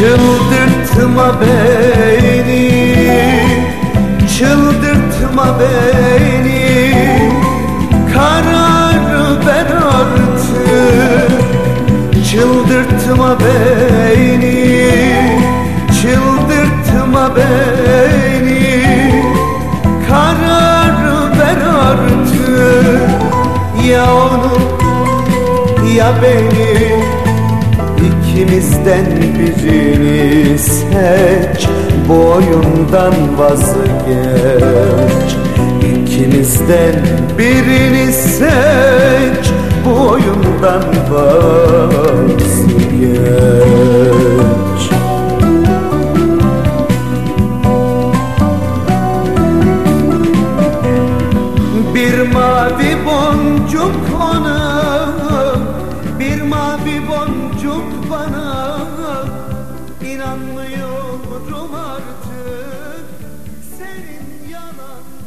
Çıldırtma beni, çıldırtma beni, karar ver artık. Çıldırtma beni, çıldırtma beni, karar ver artık. Ya onu ya beni, İkimizden birini seç, bu oyundan vazgeç. İkimizden birini seç, bu oyundan vazgeç. Bir mavi boncuk ona, bir mavi boncuk bana, inanmıyorum artık senin yalan